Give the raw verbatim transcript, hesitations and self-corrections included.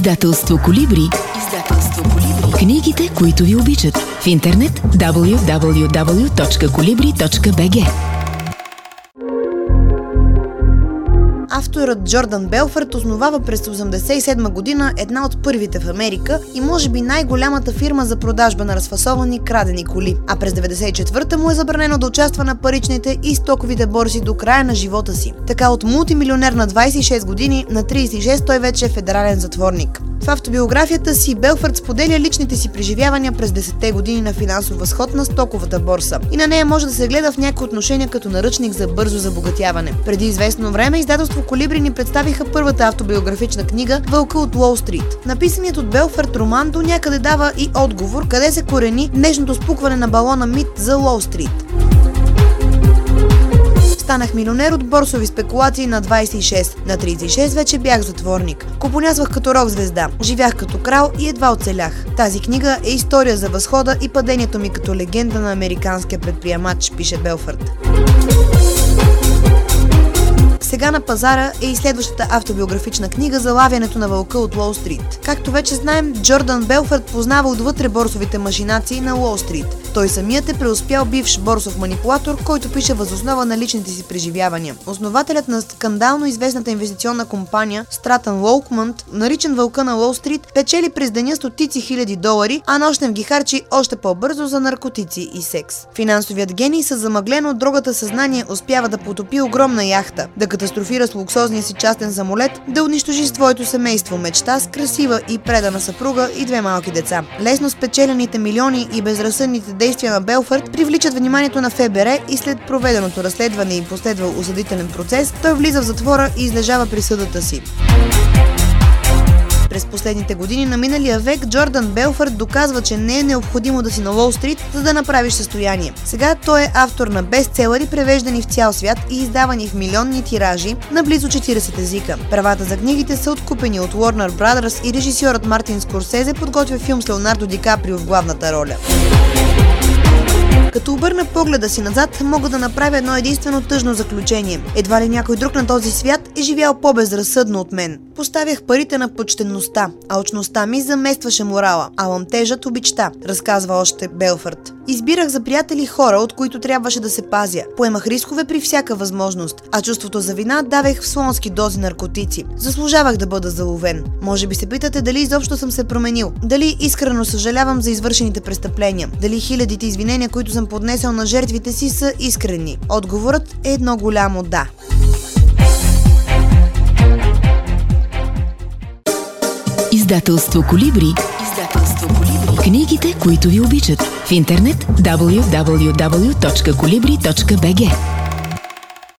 Издателство Колибри. Издателство Колибри. Книгите, които ви обичат. В интернет дабъл ю дабъл ю дабъл ю точка колибри точка би джи. Авторът Джордан Белфорд основава през осемдесет и седма година една от първите в Америка и може би най-голямата фирма за продажба на разфасовани крадени коли. А през деветдесет и четвърта му е забранено да участва на паричните и стоковите борси до края на живота си. Така от мултимилионер на двадесет и шест години, на тридесет и шест той вече е федерален затворник. В автобиографията си Белфорд споделя личните си преживявания през десетте години на финансов възход на стоковата борса и на нея може да се гледа в някои отношения като наръчник за бързо забогатяване. Преди известно време издателство Колибри ни представиха първата автобиографична книга "Вълка от Уол Стрит". Написаният от Белфорд роман до някъде дава и отговор къде се корени днешното спукване на балона мит за Уол Стрит. Станах милионер от борсови спекулации на двадесет и шест. На тридесет и шест вече бях затворник. Купонясвах като рок звезда. Живях като крал и едва оцелях. Тази книга е история за възхода и падението ми като легенда на американския предприемач, пише Белфорд. Сега на пазара е и следващата автобиографична книга "Залавянето на вълка от Уол Стрит". Както вече знаем, Джордан Белфорд познава отвътре борсовите машинации на Уол Стрит. Той самият е преуспял бивш борсов манипулатор, който пише въз основа на личните си преживявания. Основателят на скандално известната инвестиционна компания Стратън Лоукмънт, наричан "Вълка на Уол Стрит", печели през деня стотици хиляди долари, а нощем ги харчи още по-бързо за наркотици и секс. Финансовият гений с замъглено от дрогата съзнание успява да потопи огромна яхта, да катастрофира с луксозния си частен самолет, да унищожи своето семейство мечта с красива и предана съпруга и две малки деца. Лесно спечелените милиони и безразсъдните действия на Белфорд привличат вниманието на Еф Бе Ер и след проведеното разследване и последвал осъдителен процес, той влиза в затвора и излежава присъдата си. През последните години на миналия век Джордан Белфорд доказва, че не е необходимо да си на Уол Стрит, за да направиш състояние. Сега той е автор на бестселъри, превеждани в цял свят и издавани в милионни тиражи на близо четиридесет езика. Правата за книгите са откупени от Уорнер Брадърс и режисьорът Мартин Скорсезе подготвя филм с Леонардо Ди Каприо в главната роля. Като обърна погледа си назад, мога да направя едно единствено тъжно заключение. Едва ли някой друг на този свят е живял по-безразсъдно от мен. Поставях парите на почтенността, а очността ми заместваше морала, а ламтежът обичта, разказва още Белфорд. Избирах за приятели хора, от които трябваше да се пазя. Поемах рискове при всяка възможност, а чувството за вина давех в слонски дози наркотици. Заслужавах да бъда заловен. Може би се питате дали изобщо съм се променил, дали искрено съжалявам за извършените престъпления, дали хилядите извинения, които съм поднесъл на жертвите си, са искрени. Отговорът е едно голямо да. Издателство Колибри. Издателство Колибри. Книгите, които ви обичат. В интернет дабъл ю дабъл ю дабъл ю точка колибри точка би джи.